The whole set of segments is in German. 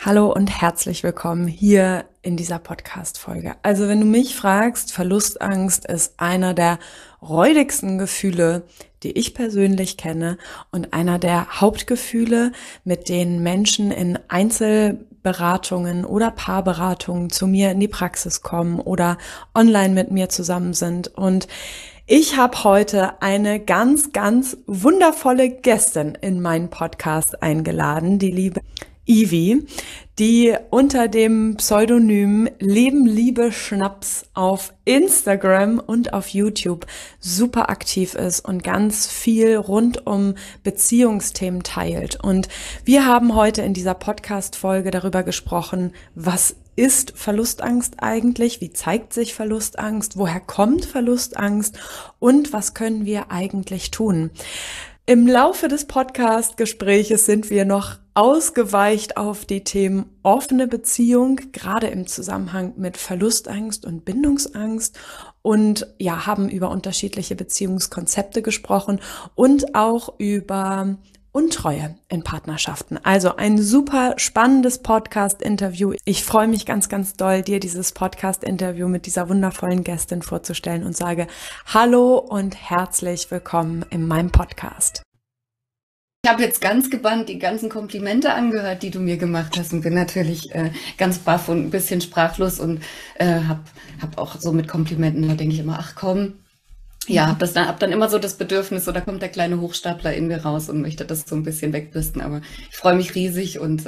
Hallo und herzlich willkommen hier in dieser Podcast-Folge. Also wenn du mich fragst, Verlustangst ist einer der räudigsten Gefühle, die ich persönlich kenne und einer der Hauptgefühle, mit denen Menschen in Einzelberatungen oder Paarberatungen zu mir in die Praxis kommen oder online mit mir zusammen sind. Und ich habe heute eine ganz, ganz wundervolle Gästin in meinen Podcast eingeladen, die liebe Ivi, die unter dem Pseudonym Leben, Liebe, Schnaps auf Instagram und auf YouTube super aktiv ist und ganz viel rund um Beziehungsthemen teilt. Und wir haben heute in dieser Podcast-Folge darüber gesprochen, was ist Verlustangst eigentlich? Wie zeigt sich Verlustangst? Woher kommt Verlustangst? Und was können wir eigentlich tun? Im Laufe des Podcast-Gespräches sind wir noch ausgeweicht auf die Themen offene Beziehung, gerade im Zusammenhang mit Verlustangst und Bindungsangst und ja, haben über unterschiedliche Beziehungskonzepte gesprochen und auch über Untreue in Partnerschaften. Also ein super spannendes Podcast-Interview. Ich freue mich ganz, ganz doll, dir dieses Podcast-Interview mit dieser wundervollen Gästin vorzustellen und sage Hallo und herzlich willkommen in meinem Podcast. Ich habe jetzt ganz gebannt die ganzen Komplimente angehört, die du mir gemacht hast und bin natürlich ganz baff und ein bisschen sprachlos und hab auch so mit Komplimenten, da denke ich immer, ach komm. Ja, hab dann immer so das Bedürfnis, so da kommt der kleine Hochstapler in mir raus und möchte das so ein bisschen wegbürsten, aber ich freue mich riesig und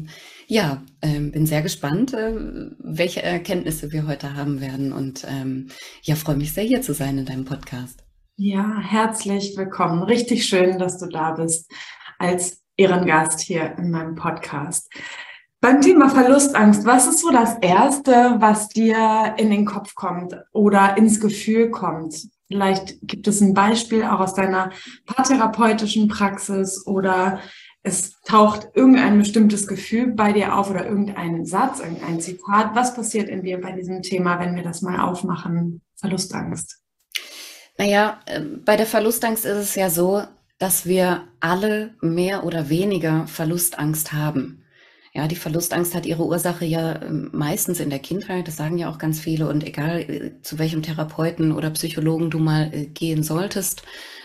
bin sehr gespannt, welche Erkenntnisse wir heute haben werden und freue mich sehr, hier zu sein in deinem Podcast. Ja, herzlich willkommen. Richtig schön, dass du da bist als Ehrengast hier in meinem Podcast. Beim Thema Verlustangst, was ist so das Erste, was dir in den Kopf kommt oder ins Gefühl kommt? Vielleicht gibt es ein Beispiel auch aus deiner paartherapeutischen Praxis oder es taucht irgendein bestimmtes Gefühl bei dir auf oder irgendein Satz, irgendein Zitat. Was passiert in dir bei diesem Thema, wenn wir das mal aufmachen? Verlustangst. Naja, bei der Verlustangst ist es ja so, dass wir alle mehr oder weniger Verlustangst haben. Ja, die Verlustangst hat ihre Ursache ja meistens in der Kindheit, das sagen ja auch ganz viele und egal zu welchem Therapeuten oder Psychologen du mal gehen solltest,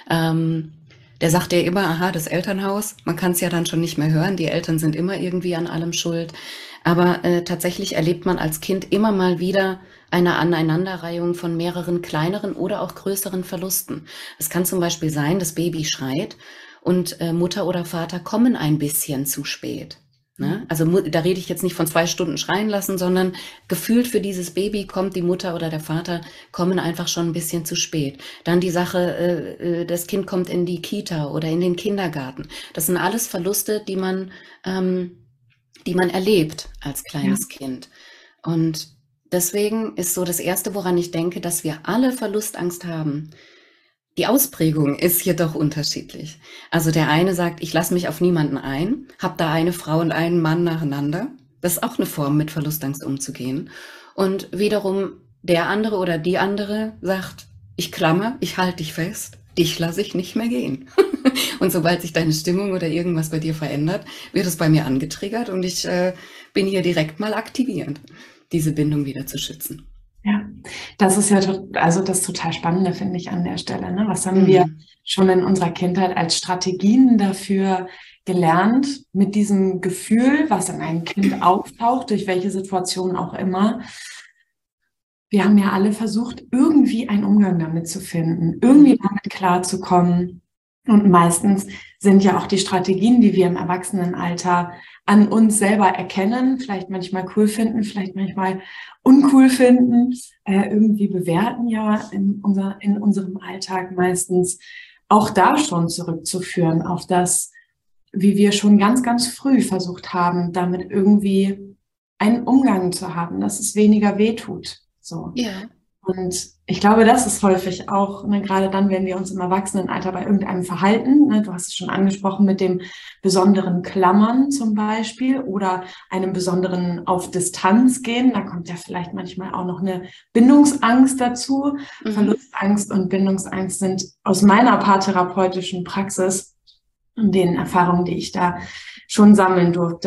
der sagt dir immer, aha, das Elternhaus, man kann es ja dann schon nicht mehr hören, die Eltern sind immer irgendwie an allem schuld, aber tatsächlich erlebt man als Kind immer mal wieder eine Aneinanderreihung von mehreren kleineren oder auch größeren Verlusten. Es kann zum Beispiel sein, das Baby schreit und Mutter oder Vater kommen ein bisschen zu spät. Ne? Also da rede ich jetzt nicht von 2 Stunden schreien lassen, sondern gefühlt für dieses Baby kommt die Mutter oder der Vater, kommen einfach schon ein bisschen zu spät. Dann die Sache, das Kind kommt in die Kita oder in den Kindergarten. Das sind alles Verluste, die man erlebt als kleines Kind. Und deswegen ist so das Erste, woran ich denke, dass wir alle Verlustangst haben. Die Ausprägung ist jedoch unterschiedlich. Also der eine sagt, ich lasse mich auf niemanden ein, habe da eine Frau und einen Mann nacheinander. Das ist auch eine Form, mit Verlustangst umzugehen. Und wiederum der andere oder die andere sagt, ich klammer, ich halte dich fest, dich lasse ich nicht mehr gehen. Und sobald sich deine Stimmung oder irgendwas bei dir verändert, wird es bei mir angetriggert und ich bin hier direkt mal aktivierend, diese Bindung wieder zu schützen. Ja, das ist ja das total Spannende, finde ich, an der Stelle. Ne? Was haben wir schon in unserer Kindheit als Strategien dafür gelernt, mit diesem Gefühl, was in einem Kind auftaucht, durch welche Situation auch immer? Wir haben ja alle versucht, irgendwie einen Umgang damit zu finden, irgendwie damit klarzukommen. Und meistens sind ja auch die Strategien, die wir im Erwachsenenalter an uns selber erkennen, vielleicht manchmal cool finden, vielleicht manchmal uncool finden, irgendwie bewerten ja in unserem Alltag meistens auch da schon zurückzuführen auf das, wie wir schon ganz, ganz früh versucht haben, damit irgendwie einen Umgang zu haben, dass es weniger wehtut. So. Ja. Und ich glaube, das ist häufig auch, ne, gerade dann, wenn wir uns im Erwachsenenalter bei irgendeinem Verhalten, ne, du hast es schon angesprochen, mit dem besonderen Klammern zum Beispiel oder einem besonderen auf Distanz gehen, da kommt ja vielleicht manchmal auch noch eine Bindungsangst dazu. Verlustangst und Bindungsangst sind aus meiner paartherapeutischen Praxis und den Erfahrungen, die ich da schon sammeln durfte,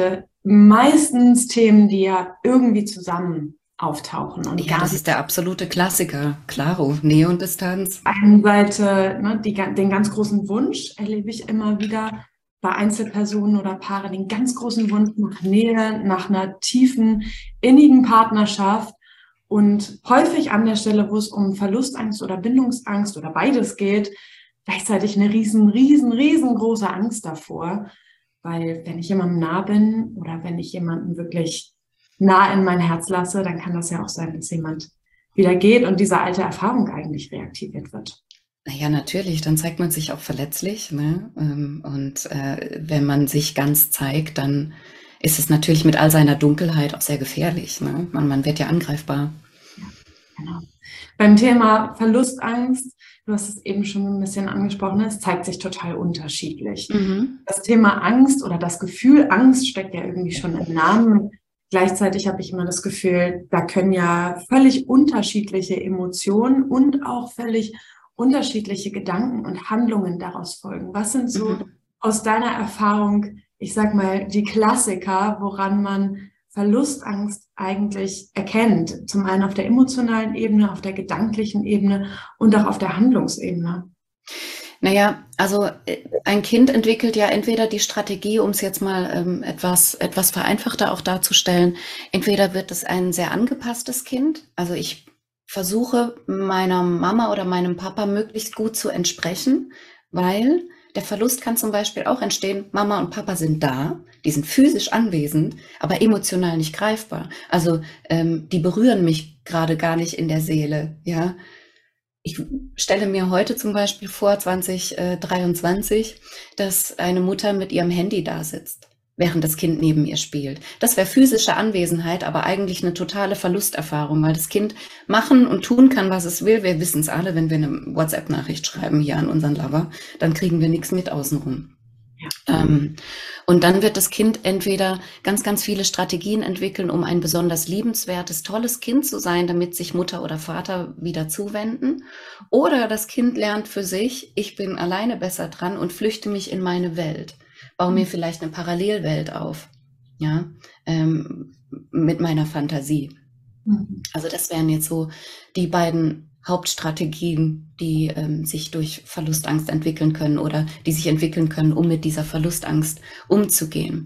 meistens Themen, die ja irgendwie zusammen auftauchen. Und Ja, das ist der absolute Klassiker. Klaro, Nähe und Distanz. auf der einen Seite, ne, den ganz großen Wunsch erlebe ich immer wieder bei Einzelpersonen oder Paaren, den ganz großen Wunsch nach Nähe, nach einer tiefen, innigen Partnerschaft. Und häufig an der Stelle, wo es um Verlustangst oder Bindungsangst oder beides geht, gleichzeitig eine riesengroße Angst davor. Weil wenn ich jemandem nah bin oder wenn ich jemanden wirklich nah in mein Herz lasse, dann kann das ja auch sein, dass jemand wieder geht und diese alte Erfahrung eigentlich reaktiviert wird. Naja, natürlich, dann zeigt man sich auch verletzlich, ne? Und wenn man sich ganz zeigt, dann ist es natürlich mit all seiner Dunkelheit auch sehr gefährlich, ne? Man wird ja angreifbar. Ja, genau. Beim Thema Verlustangst, du hast es eben schon ein bisschen angesprochen, es zeigt sich total unterschiedlich. Das Thema Angst oder das Gefühl Angst steckt ja irgendwie schon im Namen. Gleichzeitig habe ich immer das Gefühl, da können ja völlig unterschiedliche Emotionen und auch völlig unterschiedliche Gedanken und Handlungen daraus folgen. Was sind so aus deiner Erfahrung, ich sag mal, die Klassiker, woran man Verlustangst eigentlich erkennt? Zum einen auf der emotionalen Ebene, auf der gedanklichen Ebene und auch auf der Handlungsebene. Naja, also ein Kind entwickelt ja entweder die Strategie, um es jetzt mal etwas vereinfachter auch darzustellen, entweder wird es ein sehr angepasstes Kind, also ich versuche meiner Mama oder meinem Papa möglichst gut zu entsprechen, weil der Verlust kann zum Beispiel auch entstehen, Mama und Papa sind da, die sind physisch anwesend, aber emotional nicht greifbar. Also die berühren mich gerade gar nicht in der Seele, ja. Ich stelle mir heute zum Beispiel vor, 2023, dass eine Mutter mit ihrem Handy da sitzt, während das Kind neben ihr spielt. Das wäre physische Anwesenheit, aber eigentlich eine totale Verlusterfahrung, weil das Kind machen und tun kann, was es will. Wir wissen es alle, wenn wir eine WhatsApp-Nachricht schreiben hier an unseren Lover, dann kriegen wir nichts mit außenrum. Ja. Und dann wird das Kind entweder ganz viele Strategien entwickeln, um ein besonders liebenswertes, tolles Kind zu sein, damit sich Mutter oder Vater wieder zuwenden. Oder das Kind lernt für sich, ich bin alleine besser dran und flüchte mich in meine Welt. Baue mir vielleicht eine Parallelwelt auf, ja, mit meiner Fantasie. Also das wären jetzt so die beiden Hauptstrategien, die sich durch Verlustangst entwickeln können oder die sich entwickeln können, um mit dieser Verlustangst umzugehen.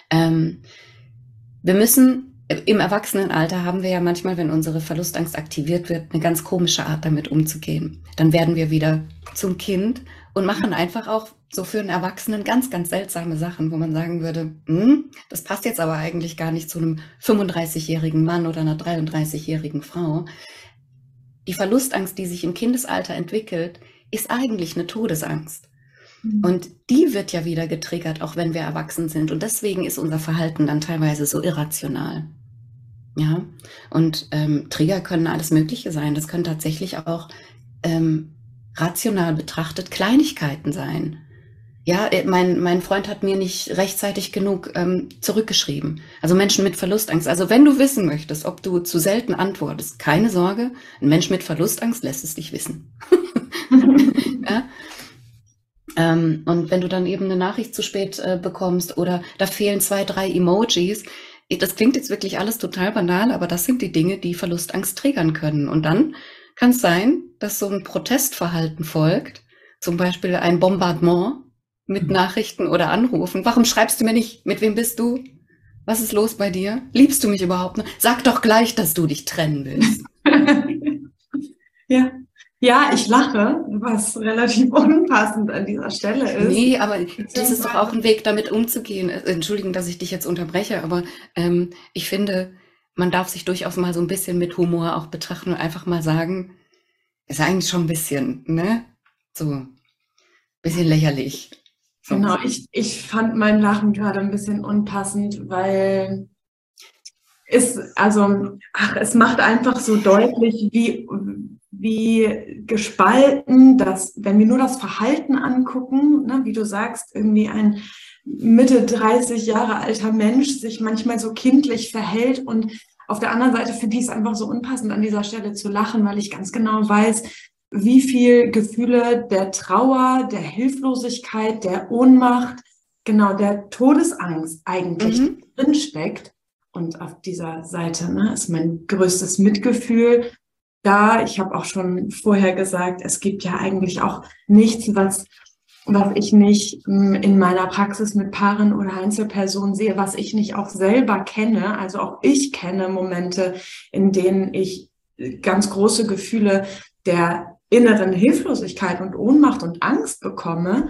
Wir müssen, im Erwachsenenalter haben wir ja manchmal, wenn unsere Verlustangst aktiviert wird, eine ganz komische Art damit umzugehen. Dann werden wir wieder zum Kind und machen einfach auch so für einen Erwachsenen ganz seltsame Sachen, wo man sagen würde, das passt jetzt aber eigentlich gar nicht zu einem 35-jährigen Mann oder einer 33-jährigen Frau. Die Verlustangst, die sich im Kindesalter entwickelt, ist eigentlich eine Todesangst. Und die wird ja wieder getriggert, auch wenn wir erwachsen sind. Und deswegen ist unser Verhalten dann teilweise so irrational. Ja, und Trigger können alles Mögliche sein. Das können tatsächlich auch rational betrachtet Kleinigkeiten sein. Ja, mein Freund hat mir nicht rechtzeitig genug zurückgeschrieben. Also Menschen mit Verlustangst. Also wenn du wissen möchtest, ob du zu selten antwortest, keine Sorge, ein Mensch mit Verlustangst lässt es dich wissen. Ja? Und wenn du dann eben eine Nachricht zu spät bekommst oder da fehlen 2, 3 Emojis, das klingt jetzt wirklich alles total banal, aber das sind die Dinge, die Verlustangst triggern können. Und dann kann es sein, dass so ein Protestverhalten folgt, zum Beispiel ein Bombardement mit Nachrichten oder Anrufen. Warum schreibst du mir nicht? Mit wem bist du? Was ist los bei dir? Liebst du mich überhaupt noch? Sag doch gleich, dass du dich trennen willst. Ja, ich lache, was relativ unpassend an dieser Stelle ist. Nee, aber das ist doch auch ein Weg, damit umzugehen. Entschuldigung, dass ich dich jetzt unterbreche, aber ich finde, man darf sich durchaus mal so ein bisschen mit Humor auch betrachten und einfach mal sagen, ist eigentlich schon ein bisschen, ne? So, ein bisschen lächerlich. So. Genau, ich fand mein Lachen gerade ein bisschen unpassend, weil es macht einfach so deutlich, wie gespalten das, wenn wir nur das Verhalten angucken, ne, wie du sagst, irgendwie ein Mitte 30 Jahre alter Mensch sich manchmal so kindlich verhält, und auf der anderen Seite finde ich es einfach so unpassend, an dieser Stelle zu lachen, weil ich ganz genau weiß, wie viel Gefühle der Trauer, der Hilflosigkeit, der Ohnmacht genau der Todesangst eigentlich Mhm. drinsteckt. Und auf dieser Seite, ne, ist mein größtes Mitgefühl da. Ich habe auch schon vorher gesagt, es gibt ja eigentlich auch nichts, was ich nicht in meiner Praxis mit Paaren oder Einzelpersonen sehe, was ich nicht auch selber kenne. Also auch ich kenne Momente, in denen ich ganz große Gefühle der inneren Hilflosigkeit und Ohnmacht und Angst bekomme.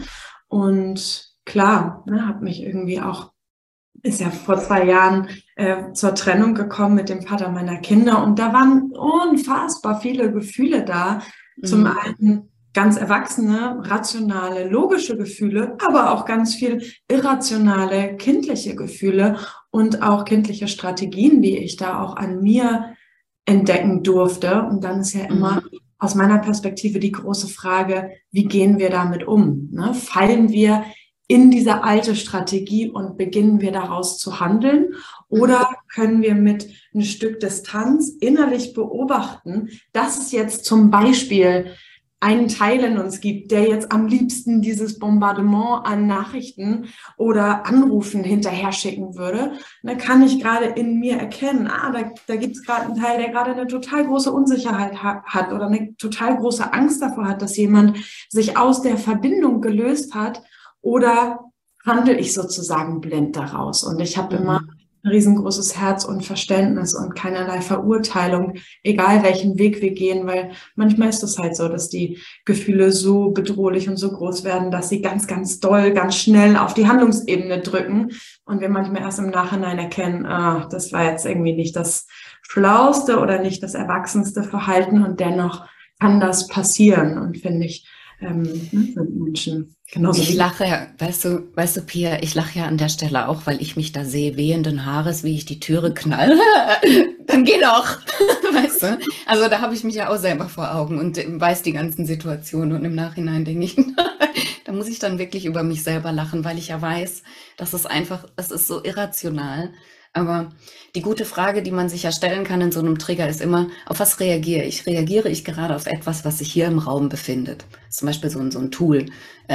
Und klar, ne, habe mich irgendwie auch, ist ja vor 2 Jahren zur Trennung gekommen mit dem Vater meiner Kinder. Und da waren unfassbar viele Gefühle da. Zum Mhm. einen ganz erwachsene, rationale, logische Gefühle, aber auch ganz viel irrationale, kindliche Gefühle und auch kindliche Strategien, die ich da auch an mir entdecken durfte. Und dann ist ja immer Mhm. aus meiner Perspektive die große Frage, wie gehen wir damit um? Ne? Fallen wir in diese alte Strategie und beginnen wir daraus zu handeln? Oder Mhm. können wir mit ein Stück Distanz innerlich beobachten, dass es jetzt zum Beispiel einen Teil in uns gibt, der jetzt am liebsten dieses Bombardement an Nachrichten oder Anrufen hinterher schicken würde? Dann kann ich gerade in mir erkennen, da gibt es gerade einen Teil, der gerade eine total große Unsicherheit hat oder eine total große Angst davor hat, dass jemand sich aus der Verbindung gelöst hat, oder handle ich sozusagen blind daraus? Und ich habe immer Mhm. ein riesengroßes Herz und Verständnis und keinerlei Verurteilung, egal welchen Weg wir gehen, weil manchmal ist es halt so, dass die Gefühle so bedrohlich und so groß werden, dass sie ganz, ganz doll, ganz schnell auf die Handlungsebene drücken und wir manchmal erst im Nachhinein erkennen, das war jetzt irgendwie nicht das Schlauste oder nicht das erwachsenste Verhalten, und dennoch kann das passieren, und finde ich, sind Menschen genauso Ich wie. lache ja, weißt du, Pia, ich lache ja an der Stelle auch, weil ich mich da sehe, wehenden Haares, wie ich die Türe knall. Dann geh doch, weißt du? Also da habe ich mich ja auch selber vor Augen und weiß die ganzen Situationen und im Nachhinein denke ich, da muss ich dann wirklich über mich selber lachen, weil ich ja weiß, dass es einfach, es ist so irrational. Aber die gute Frage, die man sich ja stellen kann in so einem Trigger, ist immer, auf was reagiere ich? Reagiere ich gerade auf etwas, was sich hier im Raum befindet? Zum Beispiel so ein Tool,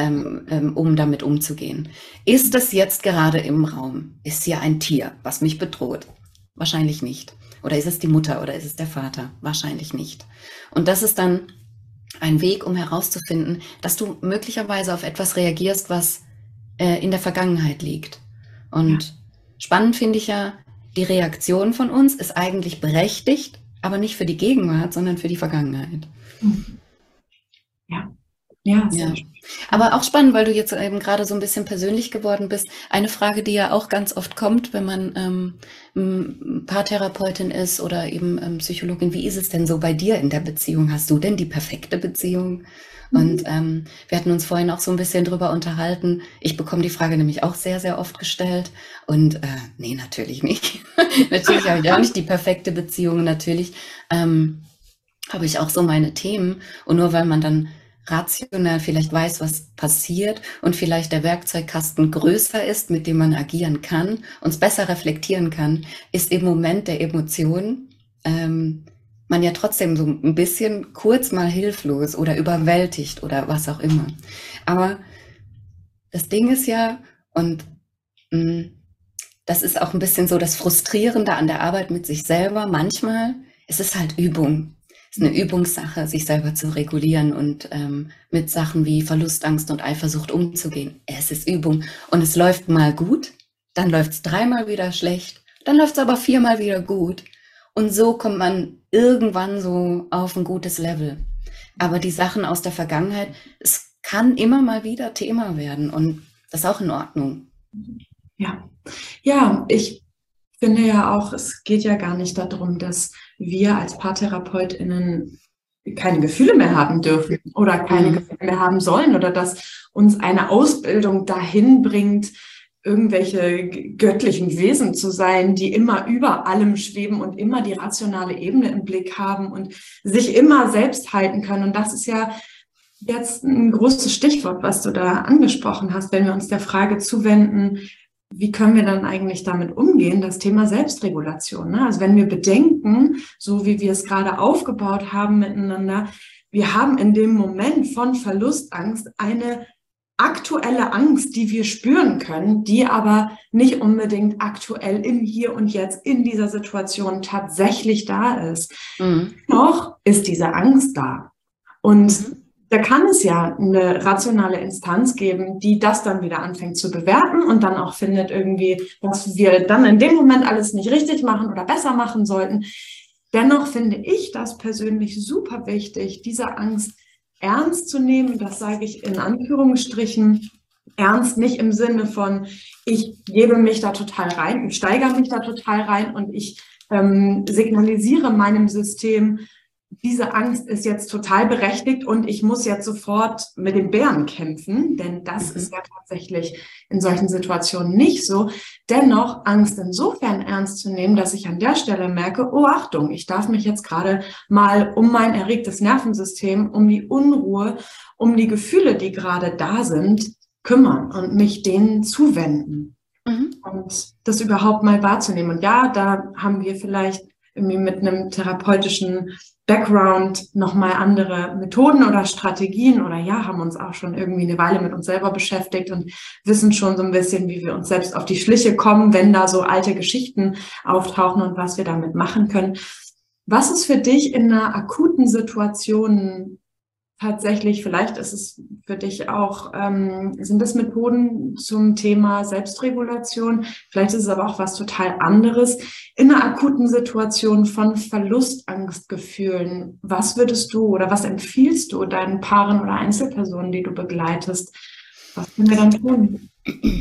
um damit umzugehen. Ist es jetzt gerade im Raum? Ist hier ein Tier, was mich bedroht? Wahrscheinlich nicht. Oder ist es die Mutter oder ist es der Vater? Wahrscheinlich nicht. Und das ist dann ein Weg, um herauszufinden, dass du möglicherweise auf etwas reagierst, was in der Vergangenheit liegt. Ja. Und spannend finde ich ja, die Reaktion von uns ist eigentlich berechtigt, aber nicht für die Gegenwart, sondern für die Vergangenheit. Ja, ja, sehr Ja, schön. aber auch spannend, weil du jetzt eben gerade so ein bisschen persönlich geworden bist. Eine Frage, die ja auch ganz oft kommt, wenn man Paartherapeutin ist oder eben Psychologin, wie ist es denn so bei dir in der Beziehung? Hast du denn die perfekte Beziehung? Und Mhm. wir hatten uns vorhin auch so ein bisschen drüber unterhalten. Ich bekomme die Frage nämlich auch sehr, sehr oft gestellt. Und nee, natürlich nicht. Natürlich habe ich auch nicht die perfekte Beziehung. Natürlich habe ich auch so meine Themen. Und nur weil man dann rational vielleicht weiß, was passiert und vielleicht der Werkzeugkasten größer ist, mit dem man agieren kann, uns besser reflektieren kann, ist im Moment der Emotion man ja trotzdem so ein bisschen kurz mal hilflos oder überwältigt oder was auch immer. Aber das Ding ist ja, und mh, das ist auch ein bisschen so das Frustrierende an der Arbeit mit sich selber. Manchmal ist es halt Übung. Es ist eine Übungssache, sich selber zu regulieren und mit Sachen wie Verlustangst und Eifersucht umzugehen. Es ist Übung. Und es läuft mal gut, dann läuft es dreimal wieder schlecht, dann läuft es aber viermal wieder gut. Und so kommt man irgendwann so auf ein gutes Level. Aber die Sachen aus der Vergangenheit, es kann immer mal wieder Thema werden und das ist auch in Ordnung. Ja. Ja, ich finde ja auch, es geht ja gar nicht darum, dass wir als PaartherapeutInnen keine Gefühle mehr haben dürfen oder keine Mhm. Gefühle mehr haben sollen, oder dass uns eine Ausbildung dahin bringt, irgendwelche göttlichen Wesen zu sein, die immer über allem schweben und immer die rationale Ebene im Blick haben und sich immer selbst halten können. Und das ist ja jetzt ein großes Stichwort, was du da angesprochen hast, wenn wir uns der Frage zuwenden, wie können wir dann eigentlich damit umgehen, das Thema Selbstregulation. Ne? Also wenn wir bedenken, so wie wir es gerade aufgebaut haben miteinander, wir haben in dem Moment von Verlustangst eine aktuelle Angst, die wir spüren können, die aber nicht unbedingt aktuell im Hier und Jetzt in dieser Situation tatsächlich da ist. Noch ist diese Angst da. Und da kann es ja eine rationale Instanz geben, die das dann wieder anfängt zu bewerten und dann auch findet irgendwie, was wir dann in dem Moment alles nicht richtig machen oder besser machen sollten. Dennoch finde ich das persönlich super wichtig, diese Angst ernst zu nehmen. Das sage ich in Anführungsstrichen. Ernst nicht im Sinne von, ich gebe mich da total rein, ich steigere mich da total rein und ich signalisiere meinem System, diese Angst ist jetzt total berechtigt und ich muss jetzt sofort mit dem Bären kämpfen, denn das ist ja tatsächlich in solchen Situationen nicht so. Dennoch Angst insofern ernst zu nehmen, dass ich an der Stelle merke, oh Achtung, ich darf mich jetzt gerade mal um mein erregtes Nervensystem, um die Unruhe, um die Gefühle, die gerade da sind, kümmern und mich denen zuwenden. Und das überhaupt mal wahrzunehmen. Und ja, da haben wir vielleicht irgendwie mit einem therapeutischen Background nochmal andere Methoden oder Strategien oder ja, haben uns auch schon irgendwie eine Weile mit uns selber beschäftigt und wissen schon so ein bisschen, wie wir uns selbst auf die Schliche kommen, wenn da so alte Geschichten auftauchen und was wir damit machen können. Was ist für dich in einer akuten Situation tatsächlich, vielleicht ist es für dich auch, sind das Methoden zum Thema Selbstregulation, vielleicht ist es aber auch was total anderes. In einer akuten Situation von Verlustangstgefühlen, was würdest du oder was empfiehlst du deinen Paaren oder Einzelpersonen, die du begleitest? Was können wir dann tun?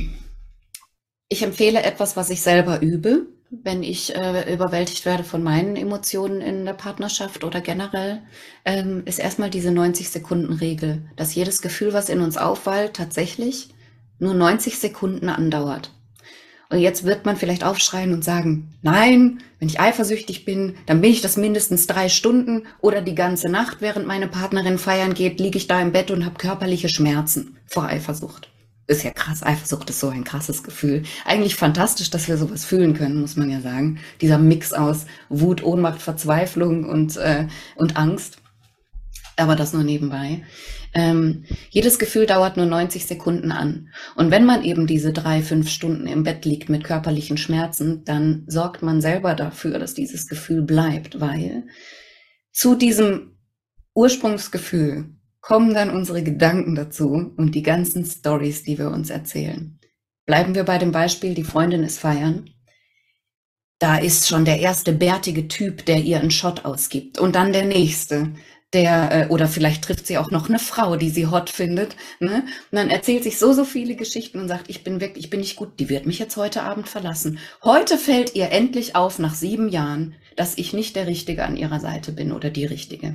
Ich empfehle etwas, was ich selber übe, wenn ich überwältigt werde von meinen Emotionen in der Partnerschaft oder generell, ist erstmal diese 90-Sekunden-Regel, dass jedes Gefühl, was in uns aufwallt, tatsächlich nur 90 Sekunden andauert. Und jetzt wird man vielleicht aufschreien und sagen, nein, wenn ich eifersüchtig bin, dann bin ich das mindestens 3 Stunden oder die ganze Nacht, während meine Partnerin feiern geht, liege ich da im Bett und habe körperliche Schmerzen vor Eifersucht. Ist ja krass, Eifersucht ist so ein krasses Gefühl. Eigentlich fantastisch, dass wir sowas fühlen können, muss man ja sagen. Dieser Mix aus Wut, Ohnmacht, Verzweiflung und Angst. Aber das nur nebenbei. Jedes Gefühl dauert nur 90 Sekunden an. Und wenn man eben diese 3, 5 Stunden im Bett liegt mit körperlichen Schmerzen, dann sorgt man selber dafür, dass dieses Gefühl bleibt, weil zu diesem Ursprungsgefühl kommen dann unsere Gedanken dazu und die ganzen Stories, die wir uns erzählen. Bleiben wir bei dem Beispiel, die Freundin ist feiern. Da ist schon der erste bärtige Typ, der ihr einen Shot ausgibt. Und dann der nächste, oder vielleicht trifft sie auch noch eine Frau, die sie hot findet. Ne? Und dann erzählt sich so viele Geschichten und sagt, ich bin nicht gut, die wird mich jetzt heute Abend verlassen. Heute fällt ihr endlich auf, nach 7 Jahren, dass ich nicht der Richtige an ihrer Seite bin oder die Richtige.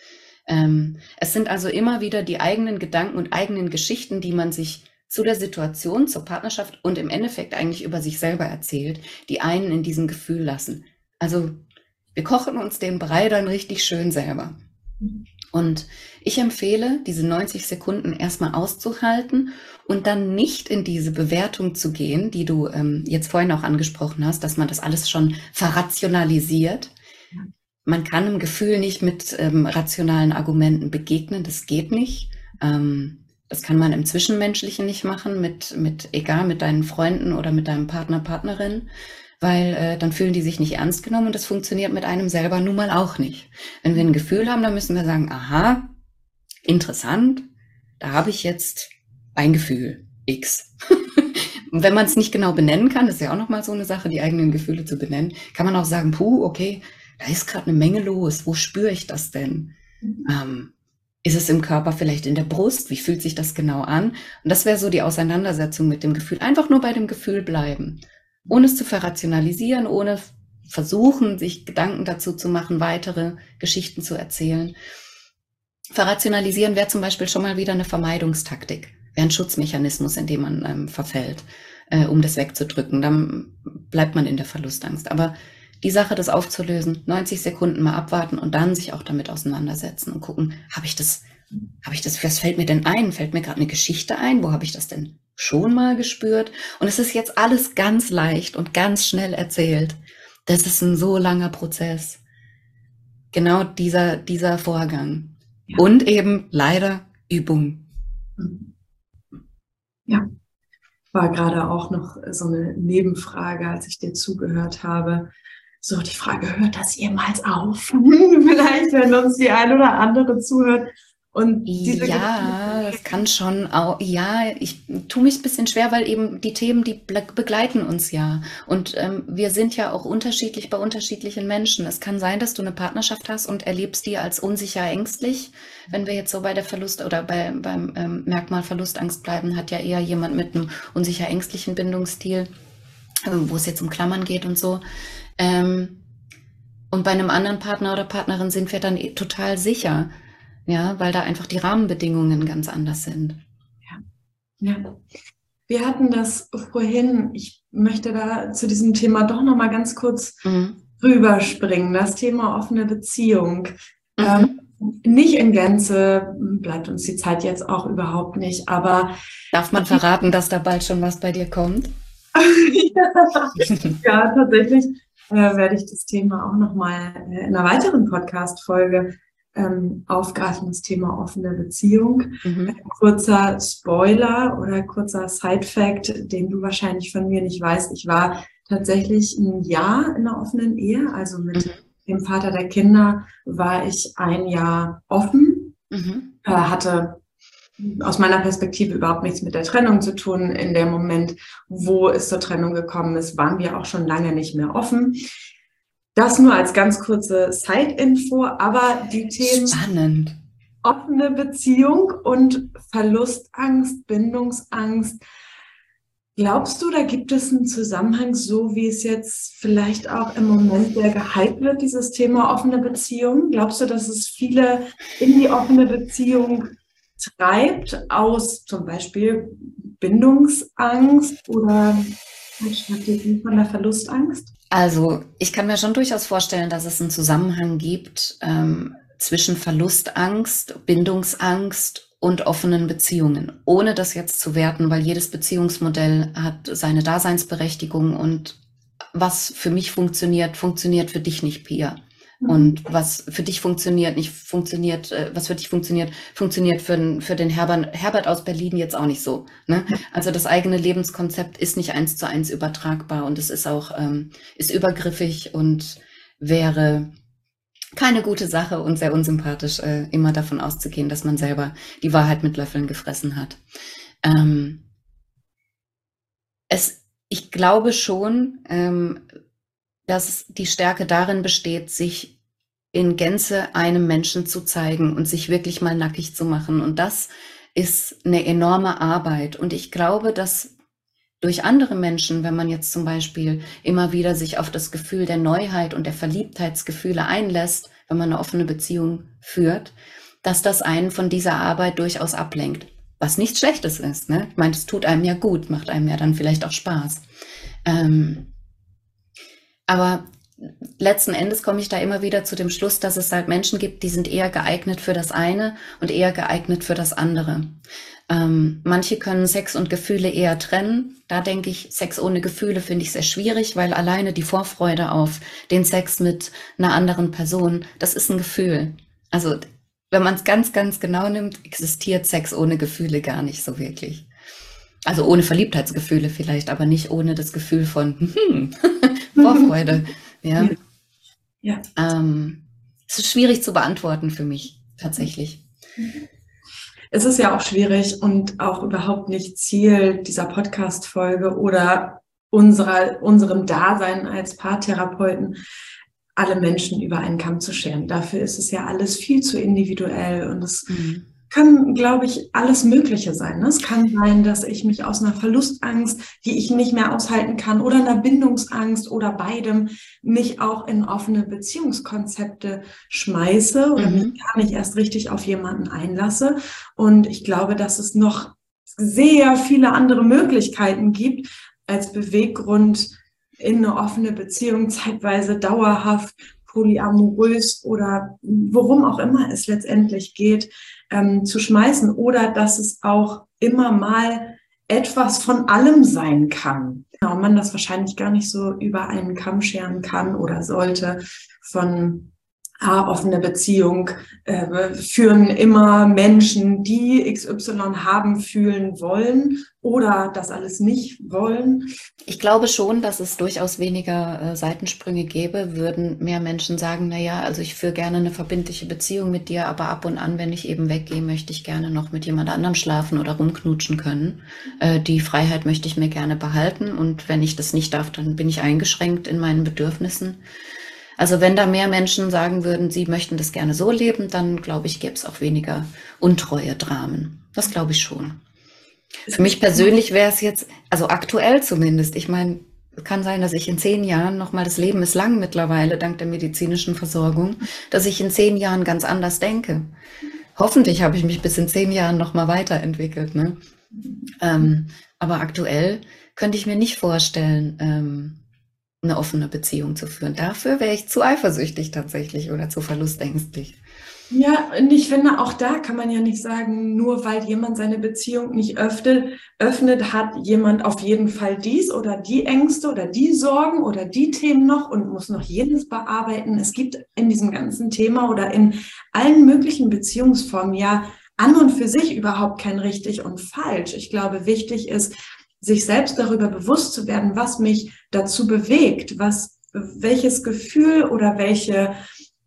Es sind also immer wieder die eigenen Gedanken und eigenen Geschichten, die man sich zu der Situation, zur Partnerschaft und im Endeffekt eigentlich über sich selber erzählt, die einen in diesem Gefühl lassen. Also wir kochen uns den Brei dann richtig schön selber. Und ich empfehle, diese 90 Sekunden erstmal auszuhalten und dann nicht in diese Bewertung zu gehen, die du jetzt vorhin auch angesprochen hast, dass man das alles schon verrationalisiert. Man kann einem Gefühl nicht mit rationalen Argumenten begegnen, das geht nicht. Das kann man im Zwischenmenschlichen nicht machen, mit deinen Freunden oder mit deinem Partner, Partnerin, weil dann fühlen die sich nicht ernst genommen und das funktioniert mit einem selber nun mal auch nicht. Wenn wir ein Gefühl haben, dann müssen wir sagen, aha, interessant, da habe ich jetzt ein Gefühl, X. Und wenn man es nicht genau benennen kann, das ist ja auch nochmal so eine Sache, die eigenen Gefühle zu benennen, kann man auch sagen, puh, okay, da ist gerade eine Menge los. Wo spüre ich das denn? Ist es im Körper, vielleicht in der Brust? Wie fühlt sich das genau an? Und das wäre so die Auseinandersetzung mit dem Gefühl. Einfach nur bei dem Gefühl bleiben. Ohne es zu verrationalisieren, ohne versuchen, sich Gedanken dazu zu machen, weitere Geschichten zu erzählen. Verrationalisieren wäre zum Beispiel schon mal wieder eine Vermeidungstaktik. Wäre ein Schutzmechanismus, in dem man verfällt, um das wegzudrücken. Dann bleibt man in der Verlustangst. Aber die Sache, das aufzulösen, 90 Sekunden mal abwarten und dann sich auch damit auseinandersetzen und gucken, was fällt mir denn ein? Fällt mir gerade eine Geschichte ein? Wo habe ich das denn schon mal gespürt? Und es ist jetzt alles ganz leicht und ganz schnell erzählt. Das ist ein so langer Prozess. Genau dieser Vorgang. Ja. Und eben leider Übung. Ja, war gerade auch noch so eine Nebenfrage, als ich dir zugehört habe. So die Frage, hört das jemals auf? Vielleicht, wenn uns die ein oder andere zuhört. Und diese Gedanken, Ja, das kann schon auch, ja, ich tue mich ein bisschen schwer, weil eben die Themen, die begleiten uns ja. Und wir sind ja auch unterschiedlich bei unterschiedlichen Menschen. Es kann sein, dass du eine Partnerschaft hast und erlebst die als unsicher ängstlich. Wenn wir jetzt so bei der Verlust oder beim Merkmal Verlustangst bleiben, hat ja eher jemand mit einem unsicher ängstlichen Bindungsstil, wo es jetzt um Klammern geht und so. Ähm, und bei einem anderen Partner oder Partnerin sind wir dann total sicher. Ja, weil da einfach die Rahmenbedingungen ganz anders sind. ja. Wir hatten das vorhin, ich möchte da zu diesem Thema doch noch mal ganz kurz Mhm. rüberspringen, das Thema offene Beziehung. Mhm. Nicht in Gänze, bleibt uns die Zeit jetzt auch überhaupt nicht, aber Darf man verraten, dass da bald schon was bei dir kommt? ja, tatsächlich werde ich das Thema auch nochmal in einer weiteren Podcast-Folge aufgreifen, das Thema offene Beziehung. Mhm. Kurzer Spoiler oder kurzer Side-Fact, den du wahrscheinlich von mir nicht weißt. Ich war tatsächlich ein Jahr in einer offenen Ehe, also mit Mhm. dem Vater der Kinder war ich ein Jahr offen, Mhm. hatte aus meiner Perspektive überhaupt nichts mit der Trennung zu tun. In dem Moment, wo es zur Trennung gekommen ist, waren wir auch schon lange nicht mehr offen. Das nur als ganz kurze Side-Info, aber die Themen Spannend. offene Beziehung und Verlustangst, Bindungsangst. Glaubst du, da gibt es einen Zusammenhang, so wie es jetzt vielleicht auch im Moment sehr gehypt wird, dieses Thema offene Beziehung? Glaubst du, dass es viele in die offene Beziehung treibt, aus zum Beispiel Bindungsangst oder als Strategie von der Verlustangst? Also, ich kann mir schon durchaus vorstellen, dass es einen Zusammenhang gibt zwischen Verlustangst, Bindungsangst und offenen Beziehungen, ohne das jetzt zu werten, weil jedes Beziehungsmodell hat seine Daseinsberechtigung und was für mich funktioniert, funktioniert für dich nicht, Pia. Mhm. Und was für dich funktioniert, nicht funktioniert, was für dich funktioniert, funktioniert für den Herbert aus Berlin jetzt auch nicht so. Ne? Also das eigene Lebenskonzept ist nicht 1:1 übertragbar und es ist auch ist übergriffig und wäre keine gute Sache und sehr unsympathisch, immer davon auszugehen, dass man selber die Wahrheit mit Löffeln gefressen hat. Ähm, ich glaube schon, dass die Stärke darin besteht, sich in Gänze einem Menschen zu zeigen und sich wirklich mal nackig zu machen. Und das ist eine enorme Arbeit. Und ich glaube, dass durch andere Menschen, wenn man jetzt zum Beispiel immer wieder sich auf das Gefühl der Neuheit und der Verliebtheitsgefühle einlässt, wenn man eine offene Beziehung führt, dass das einen von dieser Arbeit durchaus ablenkt. Was nichts Schlechtes ist. Ne? Ich meine, es tut einem ja gut, macht einem ja dann vielleicht auch Spaß. Aber letzten Endes komme ich da immer wieder zu dem Schluss, dass es halt Menschen gibt, die sind eher geeignet für das eine und eher geeignet für das andere. Manche können Sex und Gefühle eher trennen. Da denke ich, Sex ohne Gefühle finde ich sehr schwierig, weil alleine die Vorfreude auf den Sex mit einer anderen Person, das ist ein Gefühl. Also wenn man es ganz, ganz genau nimmt, existiert Sex ohne Gefühle gar nicht so wirklich. Also ohne Verliebtheitsgefühle vielleicht, aber nicht ohne das Gefühl von Vorfreude. Ja. Ja. Es ist schwierig zu beantworten für mich, tatsächlich. Es ist ja auch schwierig und auch überhaupt nicht Ziel dieser Podcast-Folge oder unserem Dasein als Paartherapeuten, alle Menschen über einen Kamm zu scheren. Dafür ist es ja alles viel zu individuell und es kann, glaube ich, alles Mögliche sein. Es kann sein, dass ich mich aus einer Verlustangst, die ich nicht mehr aushalten kann, oder einer Bindungsangst oder beidem mich auch in offene Beziehungskonzepte schmeiße oder mich gar nicht erst richtig auf jemanden einlasse. Und ich glaube, dass es noch sehr viele andere Möglichkeiten gibt, als Beweggrund in eine offene Beziehung zeitweise dauerhaft polyamorös oder worum auch immer es letztendlich geht, zu schmeißen oder dass es auch immer mal etwas von allem sein kann. Und man das wahrscheinlich gar nicht so über einen Kamm scheren kann oder sollte von offene Beziehung führen immer Menschen, die XY haben, fühlen wollen oder das alles nicht wollen? Ich glaube schon, dass es durchaus weniger Seitensprünge gäbe, würden mehr Menschen sagen, na ja, also ich führe gerne eine verbindliche Beziehung mit dir, aber ab und an, wenn ich eben weggehe, möchte ich gerne noch mit jemand anderem schlafen oder rumknutschen können. Die Freiheit möchte ich mir gerne behalten, und wenn ich das nicht darf, dann bin ich eingeschränkt in meinen Bedürfnissen. Also wenn da mehr Menschen sagen würden, sie möchten das gerne so leben, dann glaube ich, gäbe es auch weniger Untreue-Dramen. Das glaube ich schon. Für mich persönlich wäre es jetzt, also aktuell zumindest, ich meine, es kann sein, dass ich in 10 Jahren nochmal, das Leben ist lang mittlerweile, dank der medizinischen Versorgung, dass ich in 10 Jahren ganz anders denke. Hoffentlich habe ich mich bis in 10 Jahren nochmal weiterentwickelt, ne? Aber aktuell könnte ich mir nicht vorstellen, eine offene Beziehung zu führen. Dafür wäre ich zu eifersüchtig tatsächlich oder zu verlustängstlich. Ja, und ich finde, auch da kann man ja nicht sagen, nur weil jemand seine Beziehung nicht öffnet, hat jemand auf jeden Fall dies oder die Ängste oder die Sorgen oder die Themen noch und muss noch jenes bearbeiten. Es gibt in diesem ganzen Thema oder in allen möglichen Beziehungsformen ja an und für sich überhaupt kein richtig und falsch. Ich glaube, wichtig ist, sich selbst darüber bewusst zu werden, was mich dazu bewegt, welches Gefühl oder welcher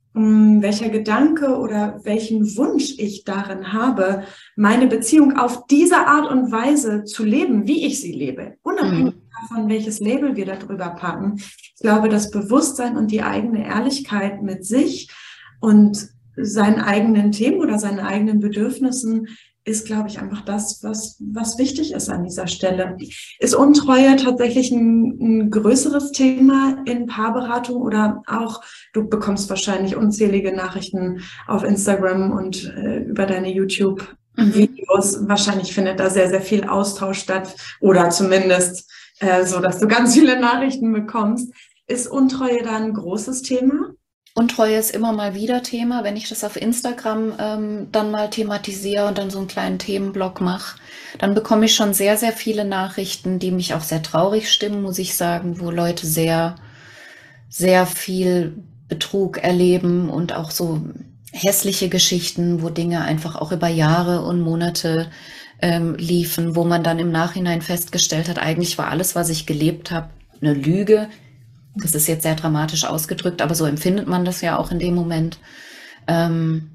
Gedanke oder welchen Wunsch ich darin habe, meine Beziehung auf diese Art und Weise zu leben, wie ich sie lebe, unabhängig davon, welches Label wir darüber packen. Ich glaube, das Bewusstsein und die eigene Ehrlichkeit mit sich und seinen eigenen Themen oder seinen eigenen Bedürfnissen ist, glaube ich, einfach das, was wichtig ist an dieser Stelle. Ist Untreue tatsächlich ein größeres Thema in Paarberatung oder auch, du bekommst wahrscheinlich unzählige Nachrichten auf Instagram und über deine YouTube-Videos. Wahrscheinlich findet da sehr, sehr viel Austausch statt oder zumindest so, dass du ganz viele Nachrichten bekommst. Ist Untreue da ein großes Thema? Untreue ist immer mal wieder Thema, wenn ich das auf Instagram dann mal thematisiere und dann so einen kleinen Themenblock mache, dann bekomme ich schon sehr, sehr viele Nachrichten, die mich auch sehr traurig stimmen, muss ich sagen, wo Leute sehr, sehr viel Betrug erleben und auch so hässliche Geschichten, wo Dinge einfach auch über Jahre und Monate liefen, wo man dann im Nachhinein festgestellt hat, eigentlich war alles, was ich gelebt habe, eine Lüge. Das ist jetzt sehr dramatisch ausgedrückt, aber so empfindet man das ja auch in dem Moment. Ja, und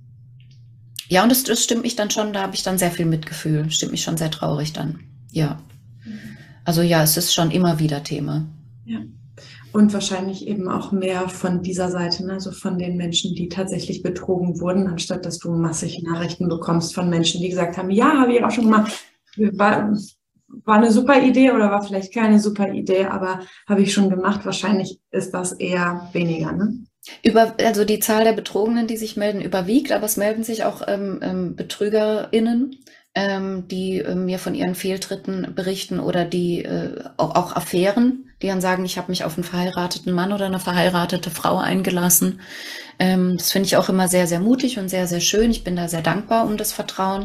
das stimmt mich dann schon, da habe ich dann sehr viel Mitgefühl, stimmt mich schon sehr traurig dann. Ja. Also ja, es ist schon immer wieder Thema. Ja. Und wahrscheinlich eben auch mehr von dieser Seite, ne? Also von den Menschen, die tatsächlich betrogen wurden, anstatt dass du massig Nachrichten bekommst von Menschen, die gesagt haben, ja, habe ich auch schon gemacht. War eine super Idee oder war vielleicht keine super Idee, aber habe ich schon gemacht. Wahrscheinlich ist das eher weniger, ne? Also die Zahl der Betrogenen, die sich melden, überwiegt, aber es melden sich auch BetrügerInnen, die mir von ihren Fehltritten berichten oder die auch Affären, die dann sagen, ich habe mich auf einen verheirateten Mann oder eine verheiratete Frau eingelassen. Das finde ich auch immer sehr, sehr mutig und sehr, sehr schön. Ich bin da sehr dankbar um das Vertrauen.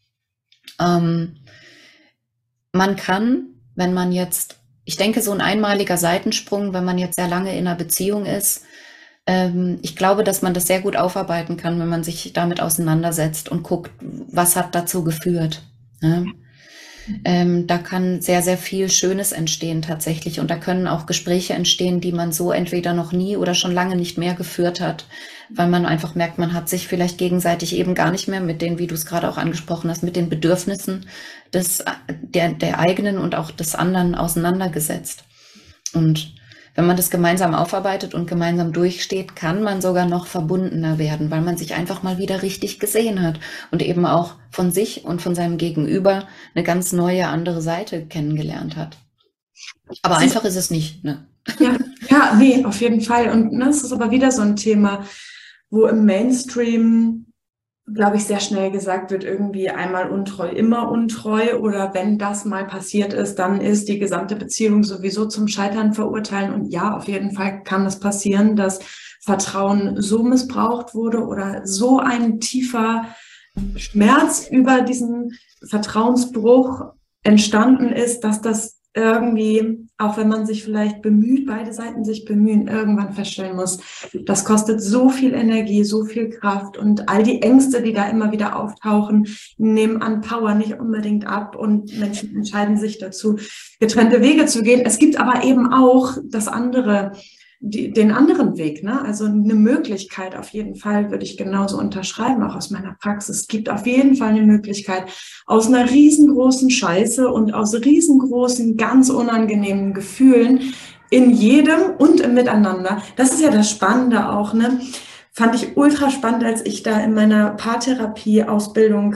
Man kann, wenn man jetzt, ich denke, so ein einmaliger Seitensprung, wenn man jetzt sehr lange in einer Beziehung ist, ich glaube, dass man das sehr gut aufarbeiten kann, wenn man sich damit auseinandersetzt und guckt, was hat dazu geführt. Ne? Da kann sehr, sehr viel Schönes entstehen tatsächlich, und da können auch Gespräche entstehen, die man so entweder noch nie oder schon lange nicht mehr geführt hat, weil man einfach merkt, man hat sich vielleicht gegenseitig eben gar nicht mehr mit den, wie du es gerade auch angesprochen hast, mit den Bedürfnissen der eigenen und auch des anderen auseinandergesetzt. Und wenn man das gemeinsam aufarbeitet und gemeinsam durchsteht, kann man sogar noch verbundener werden, weil man sich einfach mal wieder richtig gesehen hat und eben auch von sich und von seinem Gegenüber eine ganz neue, andere Seite kennengelernt hat. Aber einfach ist es nicht, ne? Ja, nee, auf jeden Fall. Und ne, es ist aber wieder so ein Thema, wo im Mainstream, glaube ich, sehr schnell gesagt wird, irgendwie einmal untreu, immer untreu, oder wenn das mal passiert ist, dann ist die gesamte Beziehung sowieso zum Scheitern verurteilen. Und ja, auf jeden Fall kann es passieren, dass Vertrauen so missbraucht wurde oder so ein tiefer Schmerz über diesen Vertrauensbruch entstanden ist, dass das irgendwie, auch wenn man sich vielleicht bemüht, beide Seiten sich bemühen, irgendwann feststellen muss, das kostet so viel Energie, so viel Kraft und all die Ängste, die da immer wieder auftauchen, nehmen an Power nicht unbedingt ab und Menschen entscheiden sich dazu, getrennte Wege zu gehen. Es gibt aber eben auch das andere, den anderen Weg, ne? Also eine Möglichkeit auf jeden Fall, würde ich genauso unterschreiben, auch aus meiner Praxis. Es gibt auf jeden Fall eine Möglichkeit, aus einer riesengroßen Scheiße und aus riesengroßen, ganz unangenehmen Gefühlen in jedem und im Miteinander. Das ist ja das Spannende auch, ne? Fand ich ultra spannend, als ich da in meiner Paartherapie-Ausbildung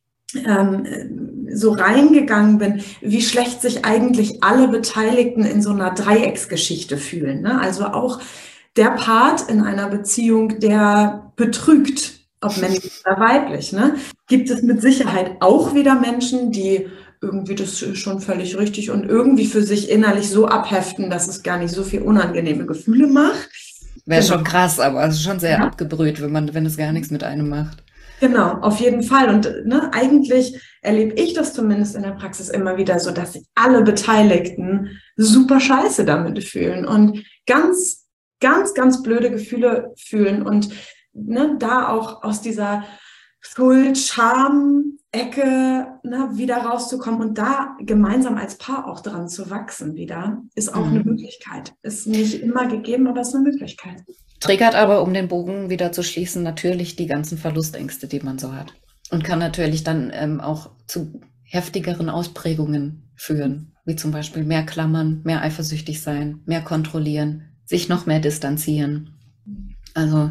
so reingegangen bin, wie schlecht sich eigentlich alle Beteiligten in so einer Dreiecksgeschichte fühlen. Ne? Also auch der Part in einer Beziehung, der betrügt, ob männlich oder weiblich. Ne? Gibt es mit Sicherheit auch wieder Menschen, die irgendwie das schon völlig richtig und irgendwie für sich innerlich so abheften, dass es gar nicht so viel unangenehme Gefühle macht. Wäre schon krass, aber es ist schon sehr abgebrüht, wenn es gar nichts mit einem macht. Genau, auf jeden Fall. Und ne, eigentlich erlebe ich das zumindest in der Praxis immer wieder so, dass sich alle Beteiligten super scheiße damit fühlen und ganz, ganz, ganz blöde Gefühle fühlen und ne, da auch aus dieser Schuld, Scham, Ecke wieder rauszukommen und da gemeinsam als Paar auch dran zu wachsen wieder, ist auch eine Möglichkeit. Ist nicht immer gegeben, aber ist eine Möglichkeit. Triggert aber, um den Bogen wieder zu schließen, natürlich die ganzen Verlustängste, die man so hat. Und kann natürlich dann auch zu heftigeren Ausprägungen führen, wie zum Beispiel mehr klammern, mehr eifersüchtig sein, mehr kontrollieren, sich noch mehr distanzieren. Also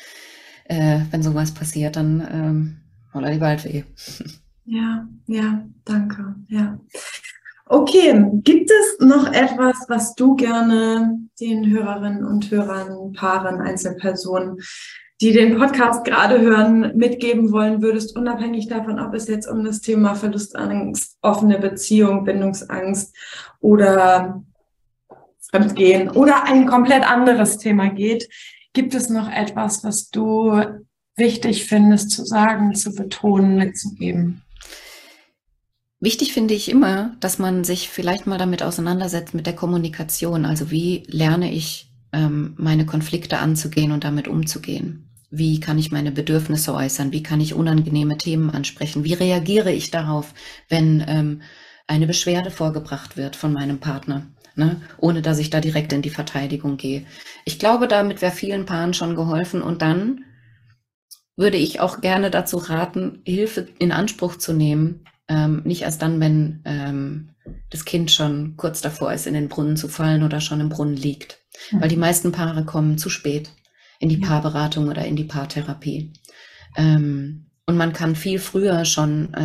wenn sowas passiert, dann holla die Waldfee. Ja, danke. Ja. Okay, gibt es noch etwas, was du gerne den Hörerinnen und Hörern, Paaren, Einzelpersonen, die den Podcast gerade hören, mitgeben wollen würdest, unabhängig davon, ob es jetzt um das Thema Verlustangst, offene Beziehung, Bindungsangst oder Fremdgehen oder ein komplett anderes Thema geht? Gibt es noch etwas, was du wichtig findest zu sagen, zu betonen, mitzugeben? Wichtig finde ich immer, dass man sich vielleicht mal damit auseinandersetzt mit der Kommunikation. Also wie lerne ich, meine Konflikte anzugehen und damit umzugehen? Wie kann ich meine Bedürfnisse äußern? Wie kann ich unangenehme Themen ansprechen? Wie reagiere ich darauf, wenn eine Beschwerde vorgebracht wird von meinem Partner, ne? Ohne dass ich da direkt in die Verteidigung gehe? Ich glaube, damit wäre vielen Paaren schon geholfen. Und dann würde ich auch gerne dazu raten, Hilfe in Anspruch zu nehmen. Nicht erst dann, wenn das Kind schon kurz davor ist, in den Brunnen zu fallen oder schon im Brunnen liegt. Weil die meisten Paare kommen zu spät in die Paarberatung oder in die Paartherapie. Und man kann viel früher schon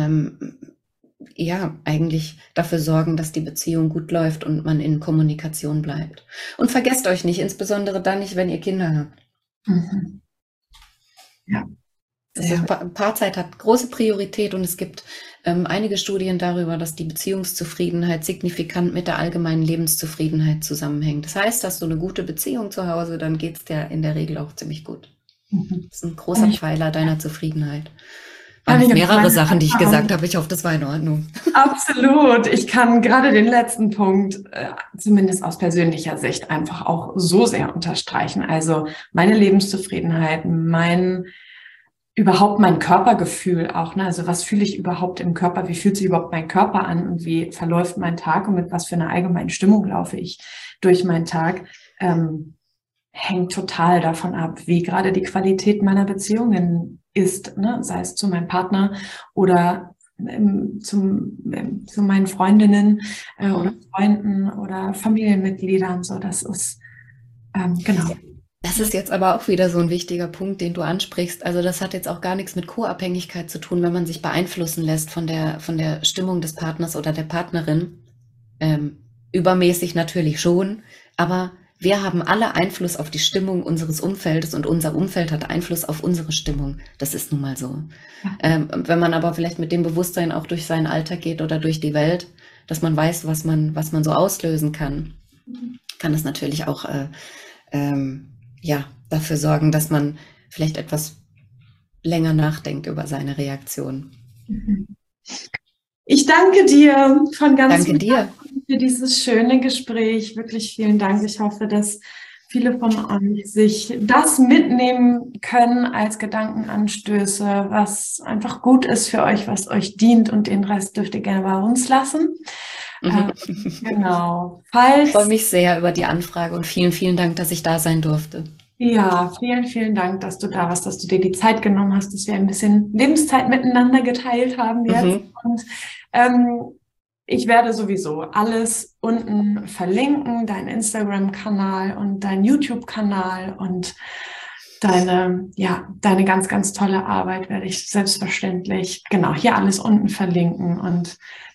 eigentlich dafür sorgen, dass die Beziehung gut läuft und man in Kommunikation bleibt. Und vergesst euch nicht, insbesondere dann nicht, wenn ihr Kinder habt. Mhm. Ja. Also Paarzeit hat große Priorität und es gibt einige Studien darüber, dass die Beziehungszufriedenheit signifikant mit der allgemeinen Lebenszufriedenheit zusammenhängt. Das heißt, hast du eine gute Beziehung zu Hause, dann geht es dir in der Regel auch ziemlich gut. Das ist ein großer Pfeiler deiner Zufriedenheit. Waren jetzt mehrere Sachen, die ich gesagt habe. Ich hoffe, das war in Ordnung. Absolut. Ich kann gerade den letzten Punkt, zumindest aus persönlicher Sicht, einfach auch so sehr unterstreichen. Also meine Lebenszufriedenheit, überhaupt mein Körpergefühl auch, ne? Also was fühle ich überhaupt im Körper? Wie fühlt sich überhaupt mein Körper an und wie verläuft mein Tag und mit was für einer allgemeinen Stimmung laufe ich durch meinen Tag? Hängt total davon ab, wie gerade die Qualität meiner Beziehungen ist, ne? Sei es zu meinem Partner oder zu meinen Freundinnen oder Freunden oder Familienmitgliedern. So, das ist genau. Das ist jetzt aber auch wieder so ein wichtiger Punkt, den du ansprichst. Also das hat jetzt auch gar nichts mit Co-Abhängigkeit zu tun, wenn man sich beeinflussen lässt von der Stimmung des Partners oder der Partnerin. Übermäßig natürlich schon, aber wir haben alle Einfluss auf die Stimmung unseres Umfeldes und unser Umfeld hat Einfluss auf unsere Stimmung. Das ist nun mal so. Ja. Wenn man aber vielleicht mit dem Bewusstsein auch durch seinen Alltag geht oder durch die Welt, dass man weiß, was man so auslösen kann, kann das natürlich auch dafür sorgen, dass man vielleicht etwas länger nachdenkt über seine Reaktion. Ich danke dir von ganzem Herzen. Danke dir. für dieses schöne Gespräch. Wirklich vielen Dank. Ich hoffe, dass viele von euch sich das mitnehmen können als Gedankenanstöße, was einfach gut ist für euch, was euch dient, und den Rest dürft ihr gerne bei uns lassen. Genau. Ich freue mich sehr über die Anfrage und vielen, vielen Dank, dass ich da sein durfte. Ja, vielen, vielen Dank, dass du da warst, dass du dir die Zeit genommen hast, dass wir ein bisschen Lebenszeit miteinander geteilt haben jetzt. Und ich werde sowieso alles unten verlinken, deinen Instagram-Kanal und deinen YouTube-Kanal und deine ganz, ganz tolle Arbeit werde ich selbstverständlich, genau, hier alles unten verlinken. Und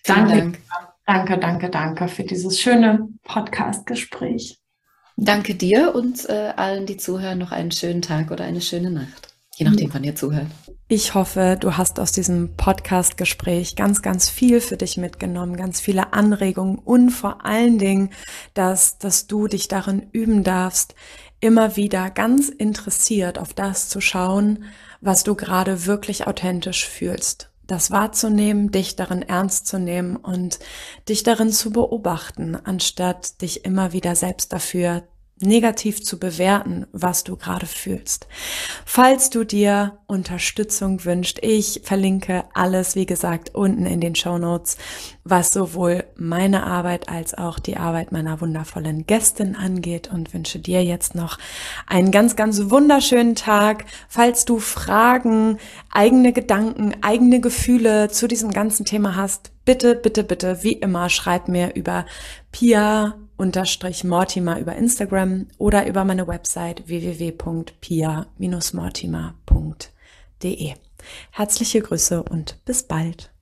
danke für dieses schöne Podcast-Gespräch. Danke dir und allen, die zuhören, noch einen schönen Tag oder eine schöne Nacht. Je nachdem, wann ihr zuhört. Ich hoffe, du hast aus diesem Podcast-Gespräch ganz, ganz viel für dich mitgenommen, ganz viele Anregungen und vor allen Dingen, dass du dich darin üben darfst, immer wieder ganz interessiert auf das zu schauen, was du gerade wirklich authentisch fühlst. Das wahrzunehmen, dich darin ernst zu nehmen und dich darin zu beobachten, anstatt dich immer wieder selbst dafür negativ zu bewerten, was du gerade fühlst. Falls du dir Unterstützung wünschst, ich verlinke alles, wie gesagt, unten in den Shownotes, was sowohl meine Arbeit als auch die Arbeit meiner wundervollen Gästin angeht, und wünsche dir jetzt noch einen ganz, ganz wunderschönen Tag. Falls du Fragen, eigene Gedanken, eigene Gefühle zu diesem ganzen Thema hast, bitte, wie immer, schreib mir über Pia_Mortimer über Instagram oder über meine Website www.pia-mortimer.de. Herzliche Grüße und bis bald.